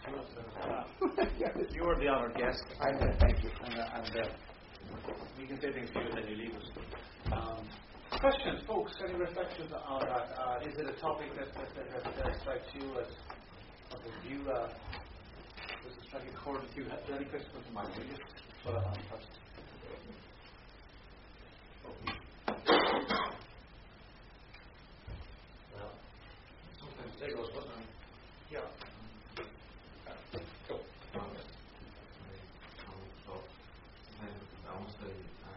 You are the honoured guest. Thank you. And we can say things to you and then you leave us. Questions, folks? Any reflections on that? Is it a topic that strikes you as a view? Does it strike a chord with you? Do you have any questions from mind? Will you just put it on first? Well, sometimes there goes, wasn't it? Yeah. Go. Honestly,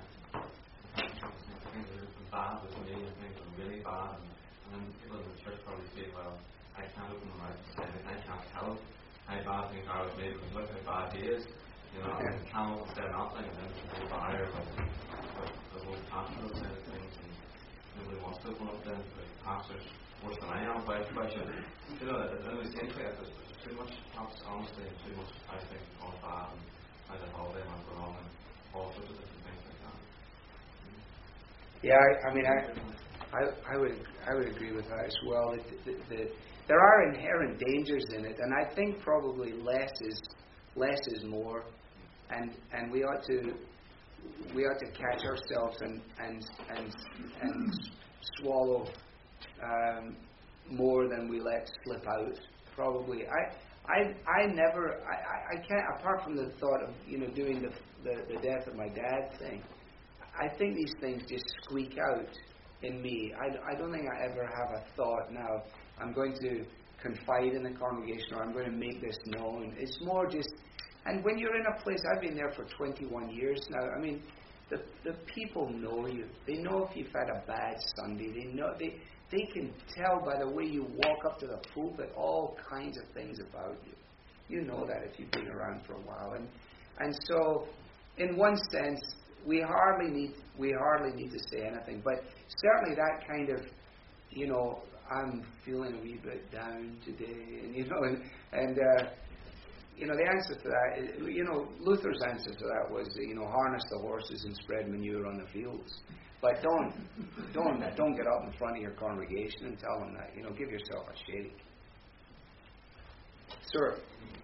things are bad with me and things are really bad, and then people in the church probably say, well, I can't open my mouth and say anything, I can't tell how bad things are with me because look how bad he is. You know, I can't say nothing, and then there's a whole barrier about the whole pastoral side of things, and nobody wants to open up then. The pastor's worse than I am about it. You know, it really seems like there's too much, honestly, and too much how things have gone bad, and how the holiday went wrong, and all sorts of different things like that. Yeah, I would agree with that as well. There are inherent dangers in it, and I think probably less is more, and we ought to catch ourselves and swallow more than we let slip out. Probably, I can't, apart from the thought of doing the death of my dad thing. I think these things just squeak out in me. I don't think I ever have a thought, now I'm going to confide in the congregation or I'm going to make this known. It's more just, and when you're in a place, I've been there for 21 years now, I mean, the people know you. They know if you've had a bad Sunday. They know, they can tell by the way you walk up to the pulpit all kinds of things about you. You know that if you've been around for a while. And so, in one sense, we hardly need to say anything, but certainly that kind of, I'm feeling a wee bit down today, and the answer to that, Luther's answer to that was, harness the horses and spread manure on the fields, but don't get up in front of your congregation and tell them that. Give yourself a shake. Sir.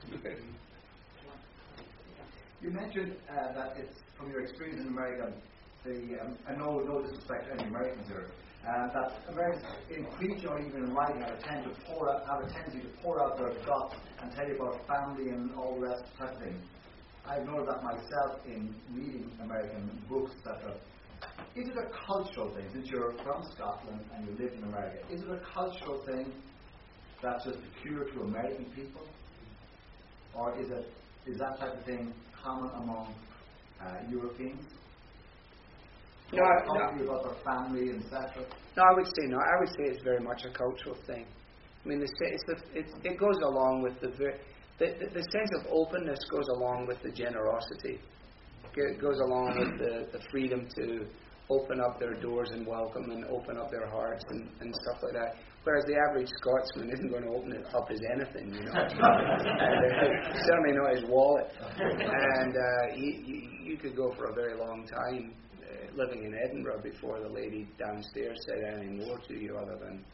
You mentioned that it's from your experience in America, no disrespect to any Americans here, that Americans in preaching or even in writing have a tendency to pour out their guts and tell you about family and all the rest type of things. I've noticed that myself in reading American books, etc. Is it a cultural thing? Since you're from Scotland and you live in America, is it a cultural thing that's just peculiar to American people, or is that type of thing common among Europeans? No. About their family and etc. No, I would say no. I would say it's very much a cultural thing. I mean, it goes along with the sense of openness goes along with the generosity. It goes along with the freedom to open up their doors and welcome and open up their hearts and stuff like that. Whereas the average Scotsman isn't going to open it up as anything, certainly not his wallet. And you could go for a very long time living in Edinburgh before the lady downstairs said anything more to you other than,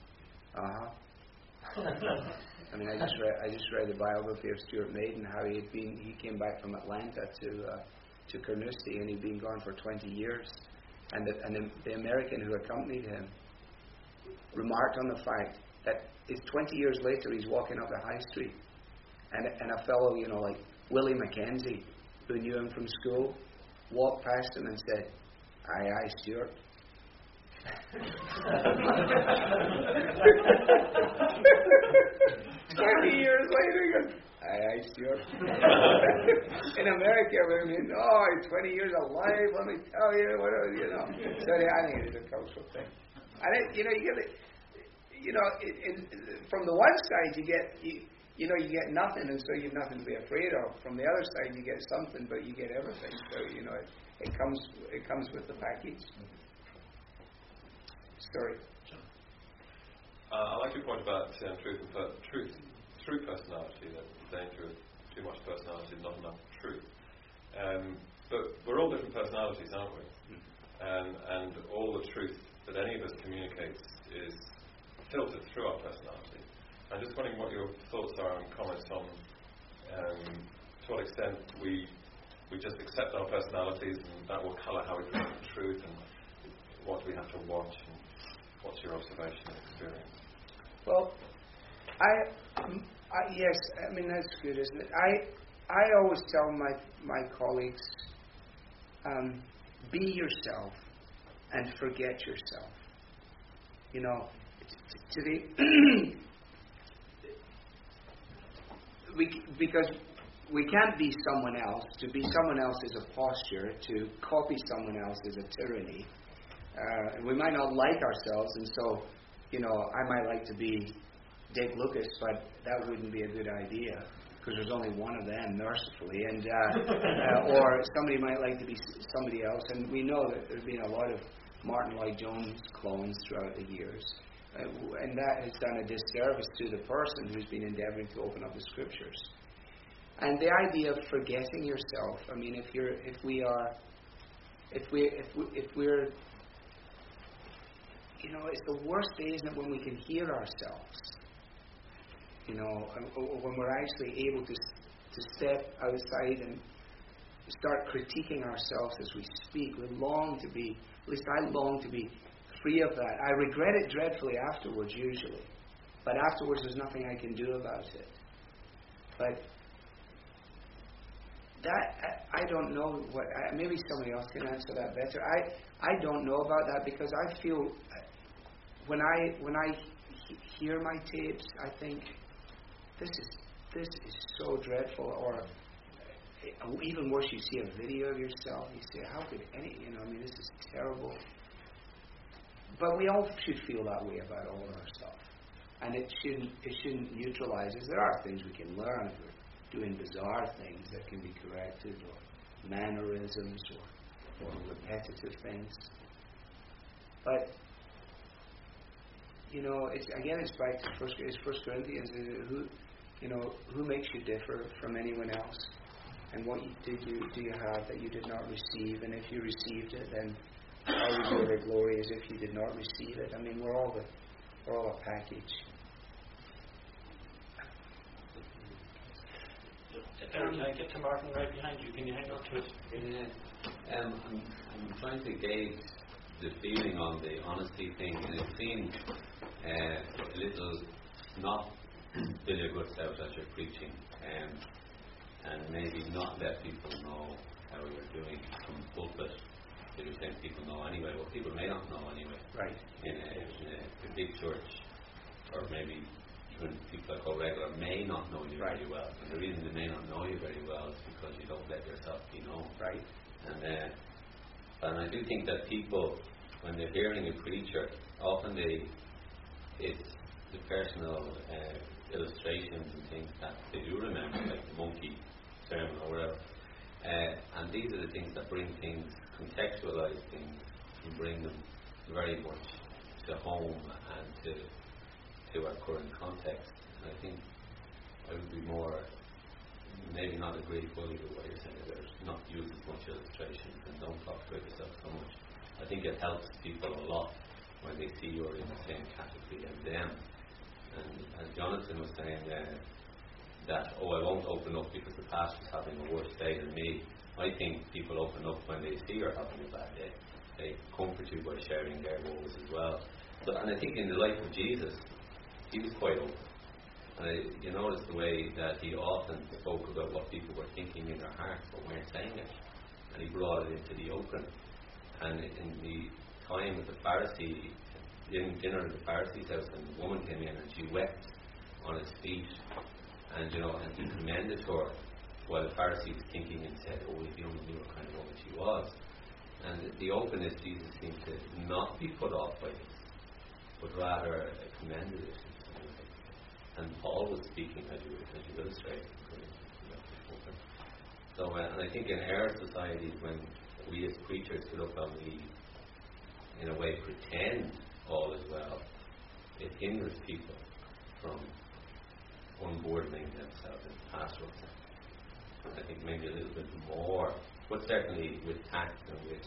I mean, I just read the biography of Stuart Maiden, how he came back from Atlanta to Carnoustie, and he'd been gone for 20 years. And the American who accompanied him remarked on the fact that it's 20 years later he's walking up the high street, and a fellow, like Willie Mackenzie, who knew him from school, walked past him and said, "Aye, Stuart." 20 years later, he goes, "Aye, Stuart." In America, I mean, 20 years alive, let me tell you, So I think it is a cultural thing. And you get from the one side you get nothing, and so you've nothing to be afraid of. From the other side, you get something, but you get everything. So it comes with the package. Story. I like your point about truth through personality. That the danger of too much personality and not enough truth. But we're all different personalities, aren't we? And all the truth that any of us communicates is filtered through our personality. I'm just wondering what your thoughts are and comments on To what extent we just accept our personalities and that will colour how we present the truth, and what we have to watch, and what's your observation and experience? Well, yes, I mean that's good, isn't it? I always tell my colleagues, be yourself and forget yourself. You know, because we can't be someone else. To be someone else is a posture. To copy someone else is a tyranny. And we might not like ourselves, and so, you know, I might like to be Dick Lucas, but that wouldn't be a good idea because there's only one of them, mercifully, and or somebody might like to be somebody else. And we know that there's been a lot of Martin Lloyd-Jones clones throughout the years, and that has done a disservice to the person who's been endeavouring to open up the Scriptures. And the idea of forgetting yourself. I mean, if we're, you know, it's the worst day, isn't it, when we can hear ourselves. You know, when we're actually able to step outside and start critiquing ourselves as we speak. We long to be, at least I long to be free of that. I regret it dreadfully afterwards, usually. But afterwards, there's nothing I can do about it. But that, I don't know what, maybe somebody else can answer that better. I don't know about that, because I feel, when I hear my tapes, I think, this is so dreadful. Or even worse, you see a video of yourself, you say, how could this is terrible. But we all should feel that way about all of our stuff. And it shouldn't neutralize us. There are things we can learn. We're doing bizarre things that can be corrected, or mannerisms, or repetitive things. But, you know, it's back to First Corinthians. Who makes you differ from anyone else? And what do you have that you did not receive? And if you received it, then how would you ever glory as if you did not receive it? I mean, we're all a package. Can I get to Martin right behind you? Can you hang on to it? Yeah. I'm trying to gauge the feeling on the honesty thing, and it seems a little not really a good self as you're preaching, and maybe not let people know how you're doing from the pulpit. You're saying people know anyway. Well, people may not know anyway. Right. In a big church, or maybe even people that go regular may not know you very well. And the reason they may not know you very well is because you don't let yourself be known. Right. And I do think that people, when they're hearing a preacher, often it's the personal illustrations and things that they do remember, like the monkey sermon or whatever. And these are the things that bring things, contextualize things, and bring them very much to home and to our current context. And I think I would be more, maybe not agree fully with what you're saying, there's not use as much illustration and don't talk about yourself so much. I think it helps people a lot when they see you're in the same category as them. And as Jonathan was saying, that, I won't open up because the pastor's having a worse day than me. I think people open up when they see you're having a bad day. They comfort you by sharing their woes as well. And I think in the life of Jesus, he was quite open. And you notice the way that he often spoke about what people were thinking in their hearts but weren't saying it. And he brought it into the open. And in the time with the Pharisee, in dinner at the Pharisee's house, and the woman came in and she wept on his feet, and and he commended her, while the Pharisee was thinking and said, if you only knew what kind of woman she was. And the openness Jesus seemed to not be put off by this, but rather commended it. And Paul was speaking as you illustrated. So, and I think in our society, when we as preachers get up and we, in a way, pretend all is well, it hinders people from unburdening themselves in pastoral sense. And I think maybe a little bit more, but certainly with tact and with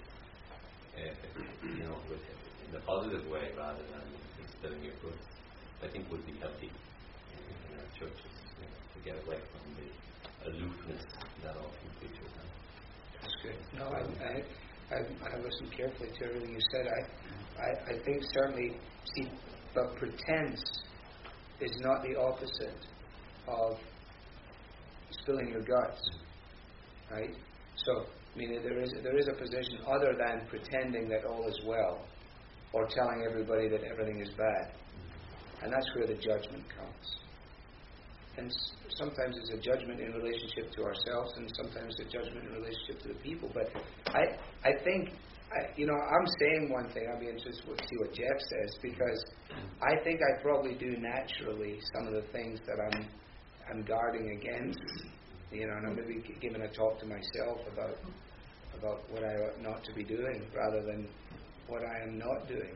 in the positive way rather than spilling your goods, I think would be healthy in our churches, to get away from the aloofness that often preachers have. That's good. No, I listened carefully to everything you said. I think certainly, see, but pretense is not the opposite of spilling your guts, right? So, I mean, there is a position other than pretending that all is well, or telling everybody that everything is bad, and that's where the judgment comes. And sometimes it's a judgment in relationship to ourselves, and sometimes a judgment in relationship to the people. But I think, I'm saying one thing. I'll be interested to see what Jeff says, because I think I probably do naturally some of the things that I'm guarding against. And I'm maybe giving a talk to myself about what I ought not to be doing, rather than what I am not doing.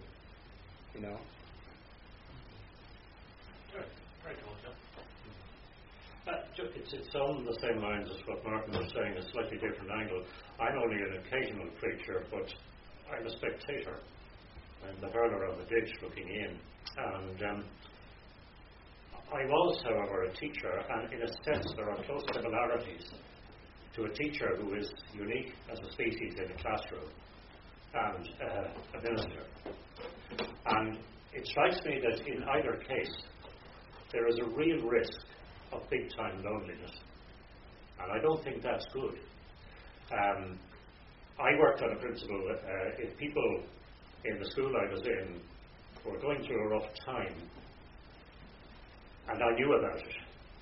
Very cool, Jeff. It's on the same lines as what Martin was saying, a slightly different angle. I'm only an occasional preacher, but I'm a spectator. I'm the hurler on the ditch looking in. And I was, however, a teacher, and in a sense there are close similarities to a teacher who is unique as a species in a classroom and a minister. And it strikes me that in either case there is a real risk of big-time loneliness, and I don't think that's good. I worked on a principle if people in the school I was in were going through a rough time, and I knew about it,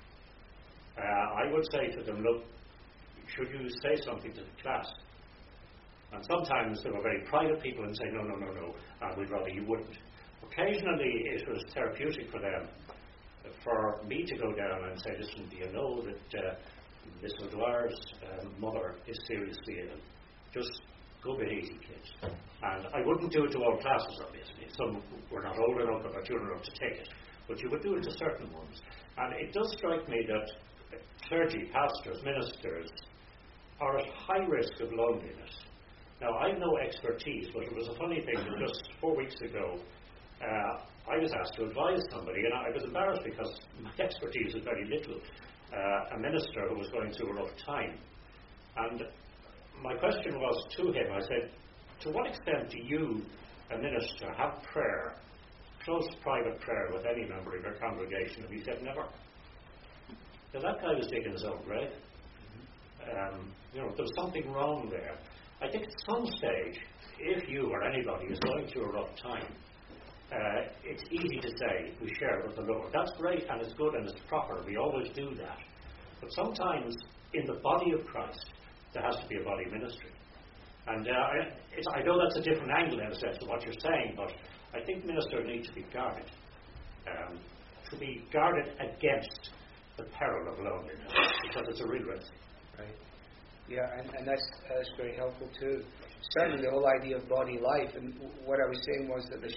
I would say to them, look, should you say something to the class? And sometimes they were very private people and say, no, we'd rather you wouldn't. Occasionally it was therapeutic for them, for me to go down and say, listen, do you know that Miss O'Dwyer's mother is seriously ill? Just go a bit easy, kids. And I wouldn't do it to all classes, obviously. Some were not old enough or mature enough to take it. But you would do it to certain ones. And it does strike me that clergy, pastors, ministers are at high risk of loneliness. Now, I have no expertise, but it was a funny thing that just 4 weeks ago, I was asked to advise somebody, and I was embarrassed because my expertise was very little. A minister who was going through a rough time. And my question was to him, I said, to what extent do you, a minister, have prayer, close private prayer with any member of your congregation? And he said, never. Now that guy was digging his own grave. There was something wrong there. I think at some stage, if you or anybody is going through a rough time, it's easy to say we share with the Lord. That's great and it's good and it's proper. We always do that. But sometimes in the body of Christ, there has to be a body ministry. And I know that's a different angle in a sense of what you're saying, but I think ministers need to be guarded. To be guarded against the peril of loneliness, because it's a real risk. Right. Yeah, and that's very helpful too. Certainly the whole idea of body life, and what I was saying was that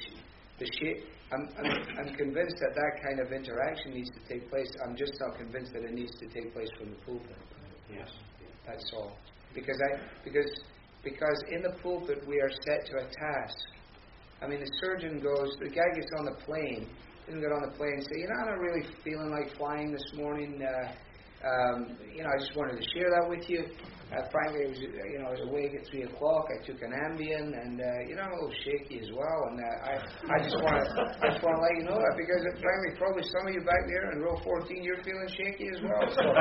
I'm convinced that kind of interaction needs to take place. I'm just not convinced that it needs to take place from the pulpit. Yes. That's all. Because in the pulpit we are set to a task. I mean, the surgeon goes, the guy gets on the plane, doesn't get on the plane and say, I'm not really feeling like flying this morning. I just wanted to share that with you. Frankly, I was awake at 3 o'clock. I took an Ambien, and I'm a little shaky as well. And I just want to let you know that, because frankly, probably some of you back there in row 14, you're feeling shaky as well. So,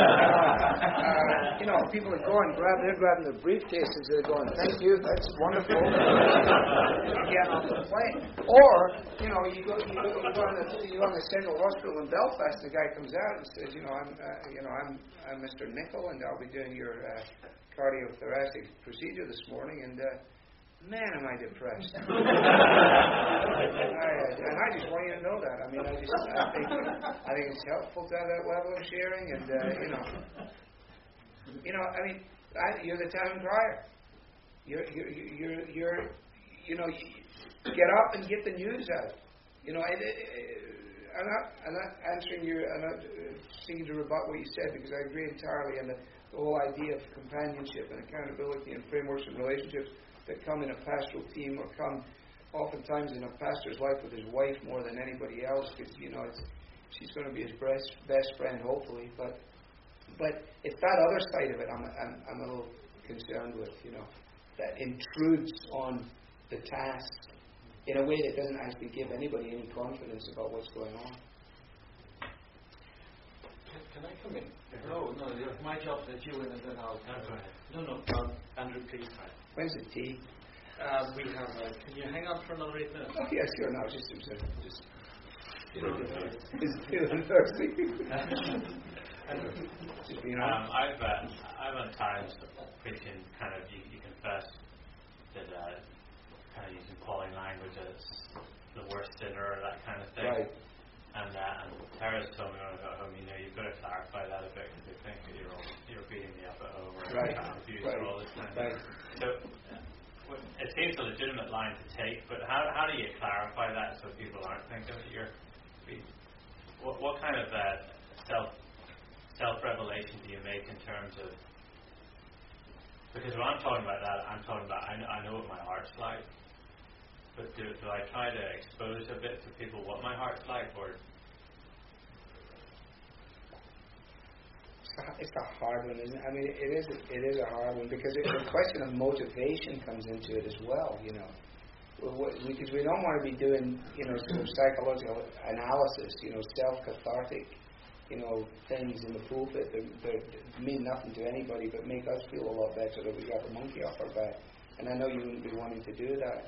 people are they're grabbing their briefcases. They're going, "Thank you, that's wonderful." Getting off the plane, or you go on the Central Hospital in Belfast. The guy comes out and says, I'm Mr. Nicol, and I'll be doing your cardiothoracic procedure this morning, and man, am I depressed. And I just want you to know that. I mean, I think it's helpful to have that level of sharing, and you're the town crier. You get up and get the news out. I'm not answering I'm not seeking to rebut what you said, because I agree entirely, and the whole idea of companionship and accountability and frameworks and relationships that come in a pastoral team, or come oftentimes in a pastor's life with his wife more than anybody else, because she's going to be his best friend, hopefully. But But it's that other side of it I'm a little concerned with, that intrudes on the task in a way that doesn't actually give anybody any confidence about what's going on. Can I come in? No, my job is you and then I'll... Go ahead. No, Andrew, please try. When's the tea? We have... can you hang on for another 8 minutes? Oh, yeah, sure. No, just feeling thirsty. Just being honest. I've at times preaching kind of you confess that kind of using Pauline language as the worst sinner or that kind of thing. Right. And Tara's told me when I got home, you've got to clarify that a bit because they think that you're beating me up at home or abuse or all this kind of thing. So it seems a legitimate line to take, but how do you clarify that so people aren't thinking that you're what kind of self-revelation do you make in terms of, because when I'm talking about that, I'm talking about I know what my heart's like, but do I try to expose a bit to people what my heart's like, or it's a hard one, isn't it? I mean, it is a hard one because the question of motivation comes into it as well, because we don't want to be doing, sort of psychological analysis, self-cathartic, things in the pulpit that mean nothing to anybody but make us feel a lot better that we got the monkey off our back. And I know you wouldn't be wanting to do that.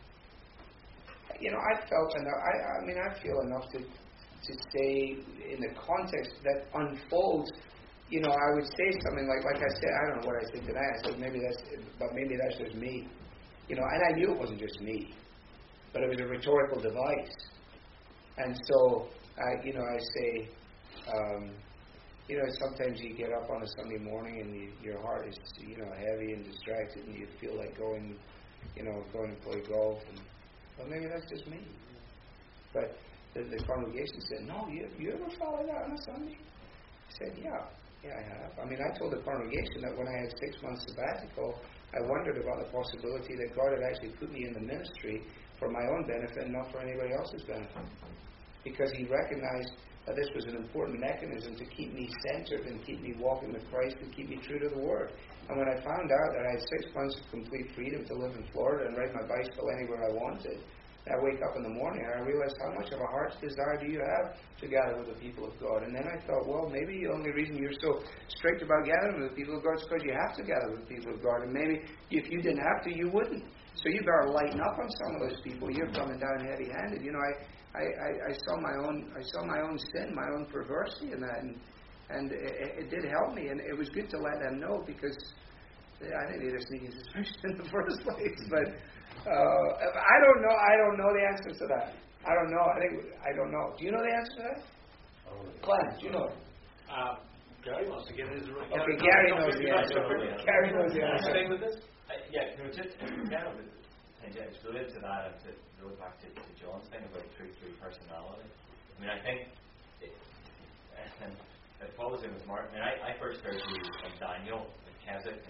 I felt enough. I feel enough to say in the context that unfolds. I would say something like I said. I don't know what I said tonight. I said maybe that's just me. And I knew it wasn't just me, but it was a rhetorical device. And so I say, sometimes you get up on a Sunday morning and your heart is heavy and distracted, and you feel like going and play golf. And well, maybe that's just me. But the congregation said, no, you ever follow that on a Sunday? I said, yeah, I have. I told the congregation that when I had 6 months sabbatical, I wondered about the possibility that God had actually put me in the ministry for my own benefit and not for anybody else's benefit. Because He recognized that this was an important mechanism to keep me centered and keep me walking with Christ and keep me true to the Word. And when I found out that I had 6 months of complete freedom to live in Florida and ride my bicycle anywhere I wanted, I wake up in the morning and I realize how much of a heart's desire do you have to gather with the people of God. And then I thought, well, maybe the only reason you're so strict about gathering with the people of God is because you have to gather with the people of God. And maybe if you didn't have to, you wouldn't. So you better lighten up on some of those people. You're coming down heavy-handed. I saw my own sin, my own perversity in that, and it did help me. And it was good to let them know because I think they just needed suspicion in the first place. But I don't know the answer to that. I don't know. I don't know. Do you know the answer to that? Glenn, do you know? Gary wants to get his... Okay, Gary knows the answer. Gary knows the answer. Stay with this? Just it's related to that, and to go back to John's thing about truth through personality. I think it follows in with Mark. I first heard you from Daniel Keswick in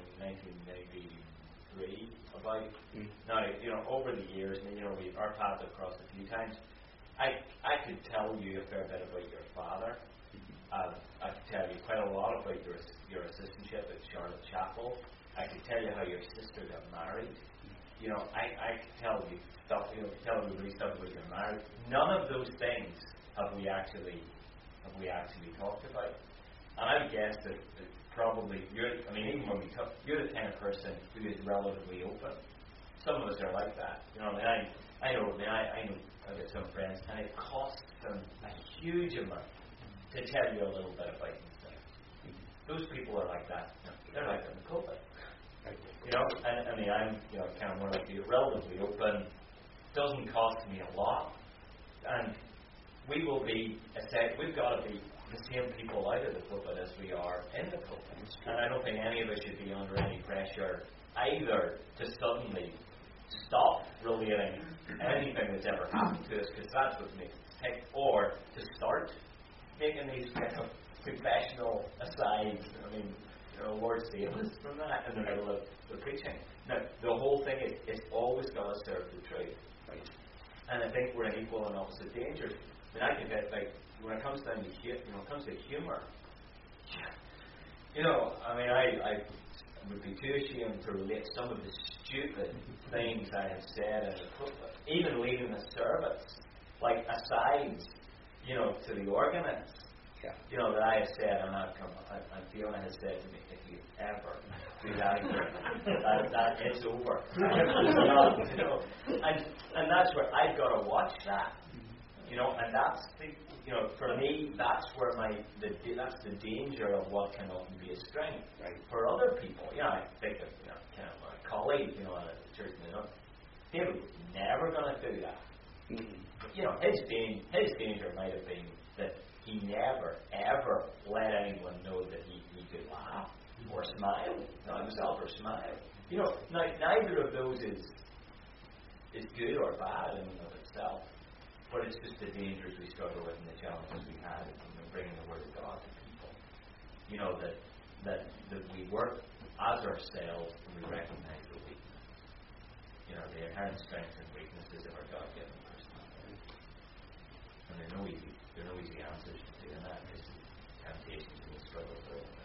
1993 about. Now, over the years, our paths have crossed a few times. I could tell you a fair bit about your father. I could tell you quite a lot about your assistantship at Charlotte Chapel. I could tell you how your sister got married. I could tell you stuff. Tell everybody stuff about your marriage. None of those things have we actually talked about. And I would guess that probably even when we talk, you're the kind of person who is relatively open. Some of us are like that. I know I've got some friends, and it costs them a huge amount to tell you a little bit about themselves. Those people are like that. They're like that in the pulpit. I'm kind of more like you, relatively open. Doesn't cost me a lot, and we've got to be the same people out of the pulpit as we are in the pulpit. And I don't think any of us should be under any pressure either to suddenly stop relating anything that's ever happened to us, because that's what makes us tick, or to start making these kind of confessional asides. Lord save us from that in the middle of the preaching. Now, the whole thing is it's always got to serve the truth. Right? And I think we're in equal and opposite dangers. I can get when it comes down to humour, You know, I mean, I would be too ashamed to relate some of the stupid things I have said in the pulpit, even leading the service, like asides, you know, to the organist. Yeah. You know, that I have said, and Fiona has said to me, if you ever do that again, that it's over. You know, and that's where I've got to watch that. You know, and that's the, you know, for me, that's where that's the danger of what can often be a strength. Right. For other people, you know, I think of, you know, kind of my colleague, you know, at the church, you know, David was never going to do that. Mm-hmm. You know, his danger might have been that he never, ever let anyone know that he could laugh or smile, not himself, or smile. You know, neither of those is good or bad in and of itself, but it's just the dangers we struggle with and the challenges we have in bringing the Word of God to people. You know, that we work as ourselves and we recognize the weakness. You know, the inherent strengths and weaknesses of our God-given personality. And there are no easy answers to doing that. There's temptations and we struggle through it.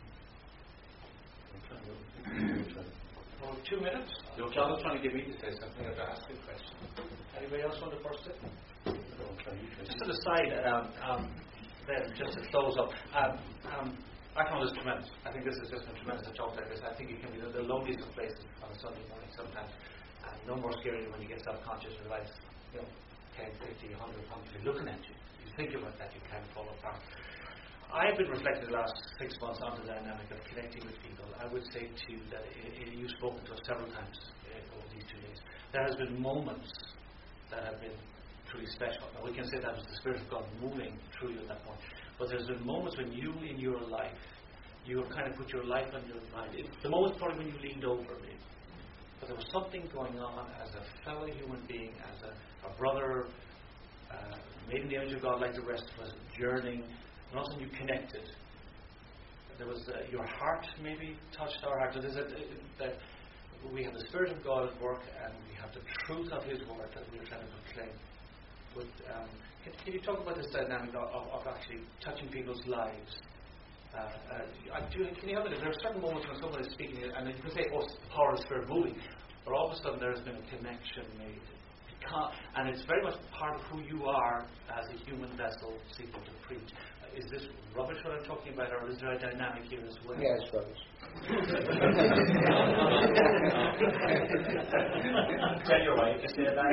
Well, 2 minutes. John was trying to get me to say something. I have to ask you a question. Anybody else want to first it? Just an aside, then, just to close up. I found this tremendous. I think this is just a tremendous talk like this. I think it can be the loneliest of places on a Sunday morning sometimes. And no more scary when you get self-conscious and realize, you know, 10, 50, 100 people looking at you. You think about that, you can fall apart. I've been reflecting the last 6 months on the dynamic of connecting with people. I would say to you that you've spoken to us several times over these 2 days. There has been moments that have been truly special. Now we can say that was the Spirit of God moving through you at that point. But there's been moments when you in your life, you have kind of put your life on your mind. The moment probably when you leaned over me. But there was something going on as a fellow human being, as a brother, made in the image of God like the rest of us, journeying. And also you connected. There was your heart maybe touched our heart. So there's that we have the Spirit of God at work, and we have the truth of His Word that we're trying to proclaim. But can you talk about this dynamic of actually touching people's lives? Can you help me? There are certain moments when someone is speaking, and you can say, "Oh, it's the power of the Spirit moving," but all of a sudden there has been a connection made. And it's very much part of who you are as a human vessel seeking to preach. Is this rubbish what I'm talking about, or is there a dynamic here as well? Yeah, it's rubbish. Tell your wife to say that.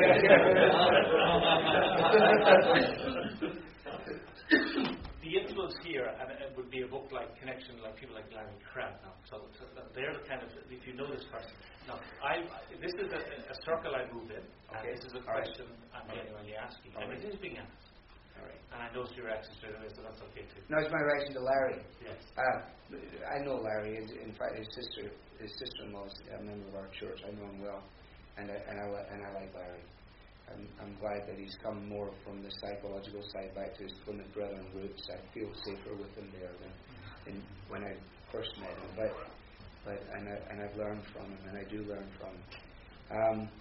The influence here, and it would be a book like Connection, like people like Larry Crabb now. So they're the kind of, if you know this person. Now, this is a circle I moved in. Okay. This is a question I'm genuinely asking. And it is being asked. All right. And I know it's your reaction straight away, so that's okay too. No, it's my reaction to Larry. Yes. I know Larry. In fact, his sister-in-law is a member of our church. I know him well, and I like Larry. I'm glad that he's come more from the psychological side back to his Plymouth Brethren roots. I feel safer with him there than when I first met him. And I've learned from him, and I do learn from him.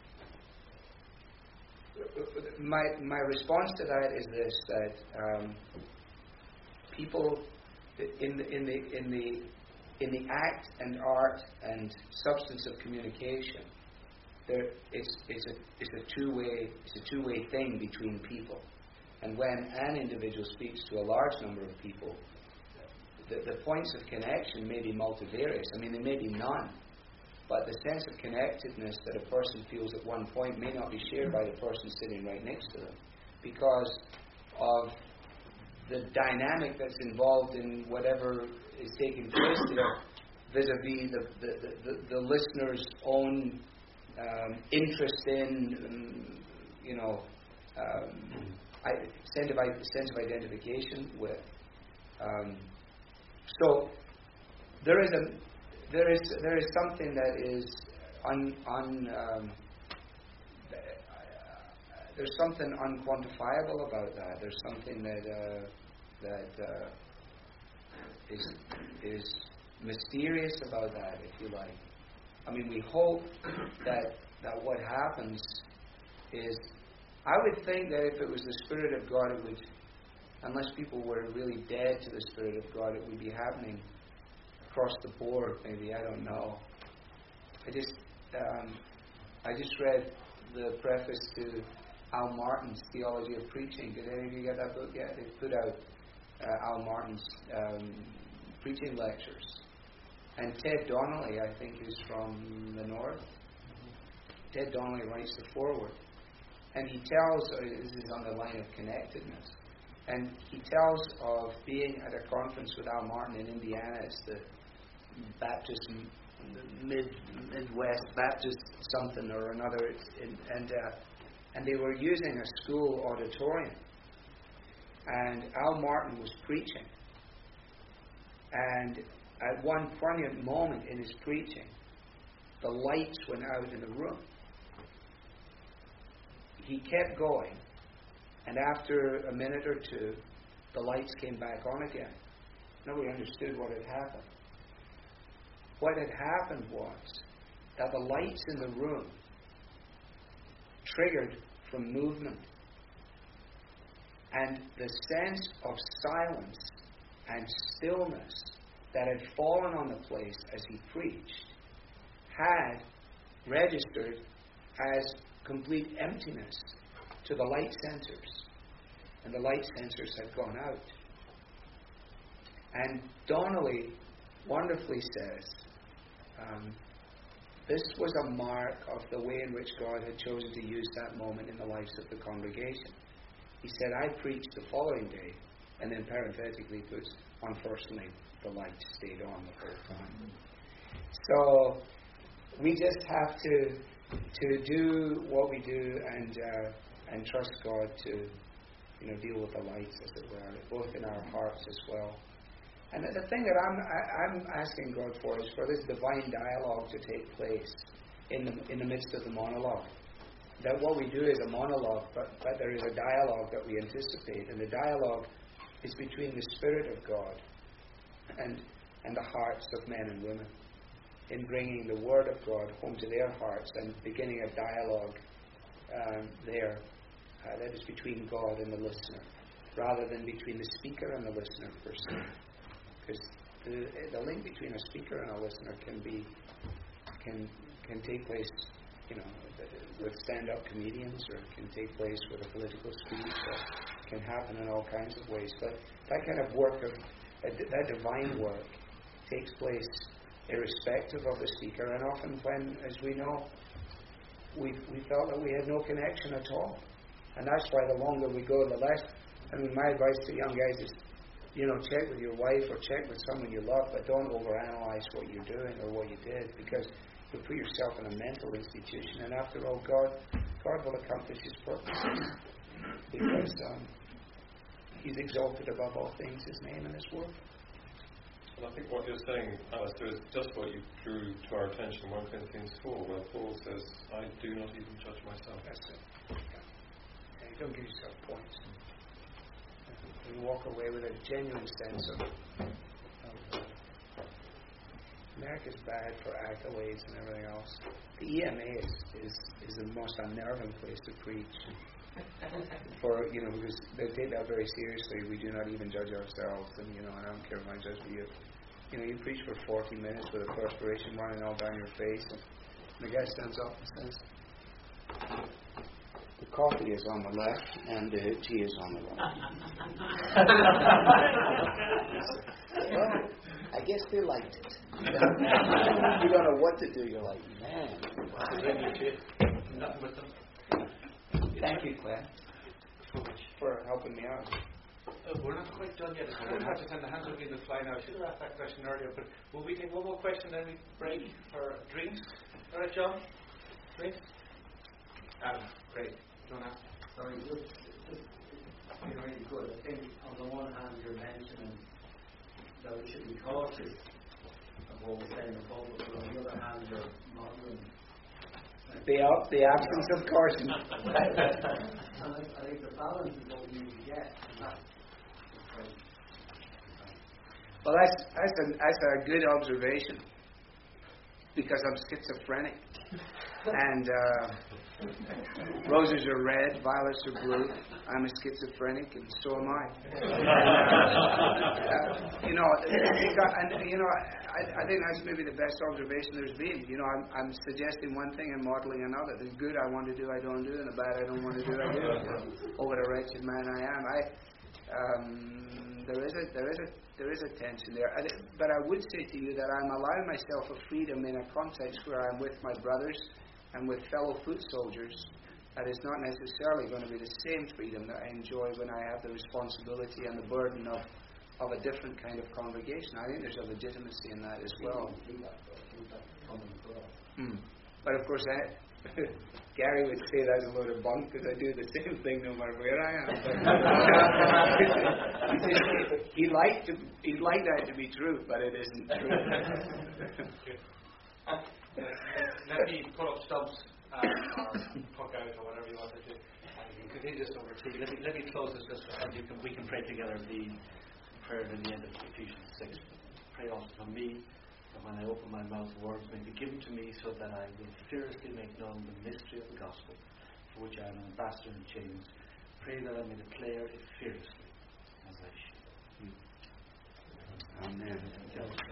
My response to that is this: that people in the act and art and substance of communication, it's a two-way thing between people. And when an individual speaks to a large number of people, the points of connection may be multivarious. I mean, there may be none. But the sense of connectedness that a person feels at one point may not be shared by the person sitting right next to them, because of the dynamic that's involved in whatever is taking place there, vis-a-vis the listener's own interest in, sense of identification with. So there is something that is there's something unquantifiable about that. There's something that is mysterious about that, if you like. I mean, we hope that what happens is, I would think that if it was the Spirit of God, unless people were really dead to the Spirit of God, it would be happening across the board. Maybe, I don't know. I just read the preface to Al Martin's Theology of Preaching. Did any of you get that book yet? They put out Al Martin's preaching lectures. And Ted Donnelly, I think, is from the north. Ted Donnelly writes the foreword. And he tells, this is on the line of connectedness, and he tells of being at a conference with Al Martin in Indiana. It's the Baptist, Midwest Baptist something or another. And they were using a school auditorium. And Al Martin was preaching. And at one poignant moment in his preaching, the lights went out in the room. He kept going, and after a minute or two, the lights came back on again. Nobody understood what had happened. What had happened was that the lights in the room triggered from movement, and the sense of silence and stillness that had fallen on the place as he preached had registered as complete emptiness to the light sensors, and the light sensors had gone out. And Donnelly wonderfully says this was a mark of the way in which God had chosen to use that moment in the lives of the congregation. He said, I preached the following day, and then parenthetically puts, unfortunately, the lights stayed on the whole time. So we just have to do what we do and trust God to deal with the lights, as it were, both in our hearts as well. And the thing that I'm asking God for is for this divine dialogue to take place in the midst of the monologue. That what we do is a monologue, but there is a dialogue that we anticipate, and the dialogue is between the Spirit of God and the hearts of men and women, in bringing the Word of God home to their hearts and beginning a dialogue there that is between God and the listener, rather than between the speaker and the listener per se. Because the link between a speaker and a listener can take place, with stand-up comedians, or it can take place with a political speech, or it can happen in all kinds of ways. But that kind of work, that divine work, takes place irrespective of the speaker, and often when, as we know, we felt that we had no connection at all. And that's why the longer we go, the less. My advice to young guys is, check with your wife or check with someone you love, but don't overanalyze what you're doing or what you did, because you put yourself in a mental institution, and after all, God will accomplish His purposes, because He's exalted above all things, His name and His word. And I think what you're saying, Alistair, is just what you drew to our attention in 1 Corinthians 4, where Paul says, I do not even judge myself. That's it. Yeah, don't give yourself points. You walk away with a genuine sense of America's bad for accolades and everything else. The EMA is the most unnerving place to preach. Because they take that very seriously. We do not even judge ourselves, and I don't care if I judge you. You preach for 40 minutes with a perspiration running all down your face, and the guy stands up and says, the coffee is on the left and the tea is on the right. Well, I guess they liked it. You don't know what to do. You're like, man. Nothing with them. Thank you, Claire, for helping me out. We're not quite done yet. I don't have to send the hands over in the fly now. I should have asked that question earlier, but will we take one more question, then we break for drinks? All right, John? Drinks? Adam, great. Do you want to ask? Sorry, just really good. I think on the one hand you're mentioning that we should be cautious of what we say in the pulpit, but on the other hand you're modeling the absence of caution. And I think the balance is what we need to get. Well, that's a good observation, because I'm schizophrenic, and roses are red, violets are blue. I'm a schizophrenic, and so am I. I think that's maybe the best observation there's been. I'm suggesting one thing and modeling another. The good I want to do, I don't do, and the bad I don't want to do, I do. Oh, what a wretched man I am. There is a tension there. But I would say to you that I'm allowing myself a freedom in a context where I'm with my brothers and with fellow foot soldiers. That is not necessarily going to be the same freedom that I enjoy when I have the responsibility and the burden of a different kind of congregation. I think there's a legitimacy in that as well. But of course, Gary would say that's a load of bunk because I do the same thing no matter where I am. He'd like that to be true, but it isn't true. Let me pull up Stubbs or puck out or whatever you want to do. You can continue this over tea. Let me close this and we can pray together the prayer at the end of Ephesians 6. Pray also for me, that when I open my mouth, words may be given to me so that I will fearlessly make known the mystery of the gospel, for which I am an ambassador in chains. Pray that I may declare it fearlessly as I should. Amen.